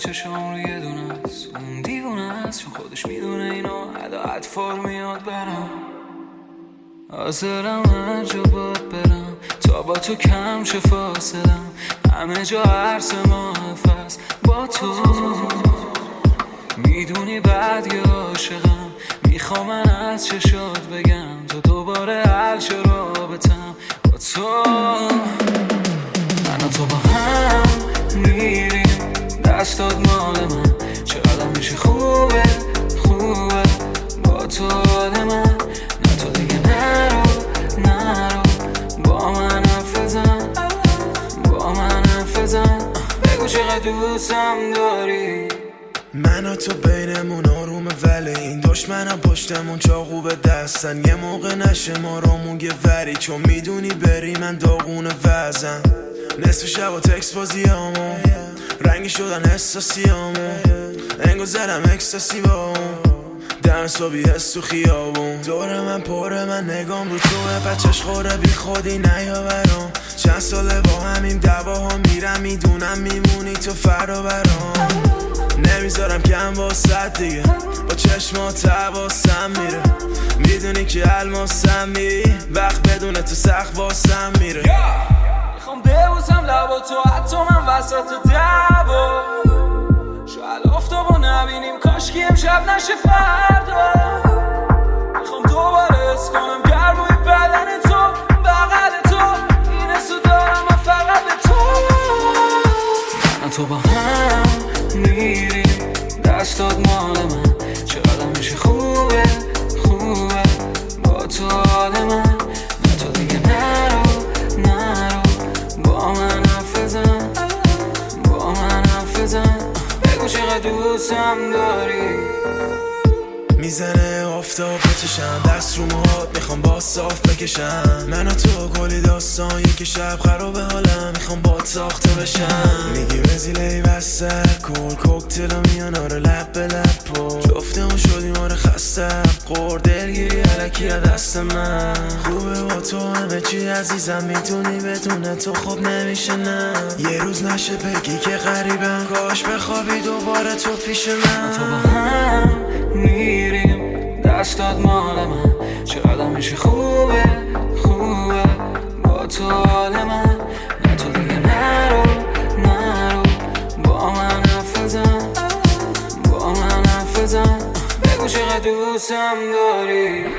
چشام رو یه دونه است، اون دیوونه است چون خودش میدونه اینو ادا اطفار میاد برم. حاضرم هر جا باید برم تا با تو کم شه فاصلم، همه جا عرص محفظ با تو. میدونی بعد یه عاشقم، میخوام من از چشات بگم تو دوباره حل شه رابطم با تو. من و تو با هم میریم، دستات مال من، چقدر میشه خوبه خوبه با تو حال من. نه تو دیگه نرو با من حرف بزن، با من حرف بزن، بگو چقدر دوستم داری. من و تو بینمون آرومه ولی این دشمنم پشتمون چاقو به دستن. یه موقع نشه ما رامون یه وری، چون میدونی بری من داغون وزن. نصف شب و تکس بازیامون رنگی شدن احساسیامون، انگو زدم اکستاسی با اون دم صبحی هست تو خیابون. دور من پره من نگام رو توه، بچهش خوره بی خودی نیا برام. چند ساله با همین دعواها میرم، میدونم میمونی تو فردا برام. نمیذارم کم واسد دیگه، با چشمات حواسم میره. میدونی که الماسم می وقت بدون تو سخت واسم میره. میخوام ببوسم لبا تو حتی من وسط دعوا، شاید آفتابو نبینیم کاشکی امشب نشه فردا. میخوام دوباره حس کنم گرمای بدن تو بغل تو، این حسو دارم من فقط به تو. من تو با هم میریم، دستات مال من، چقدر میشه خوبه خوبه با تو حال من. نه تو دیگه نرو با من حرف بزن، با من حرف بزن، بگو چقدر دوستم داری. میزنه آفتاب بچشم دست رو موهات، میخوام با صاف بکشم. من و تو کلی داستان یک شب خراب حالم، میخوام با ساخته بشم. میگی وزیلی وسط کل کوکتل میان آره لب به لب پر جفتمون شدیم آره خستم قور دلگیری علکی دست من. خوبه با تو همه چی عزیزم، میتونی بدون تو خوب نمیشه نه. یه روز نشه بگی که غریبم، کاش بخوابی دوباره تو پیش من. تو با هم میریم، دستات مال من، چقدر میشه خوبه خوبه با تو حال من. نه تو دیگه نرو با من حرف بزن، با من حرف بزن، بگو چقدر دوستم داری.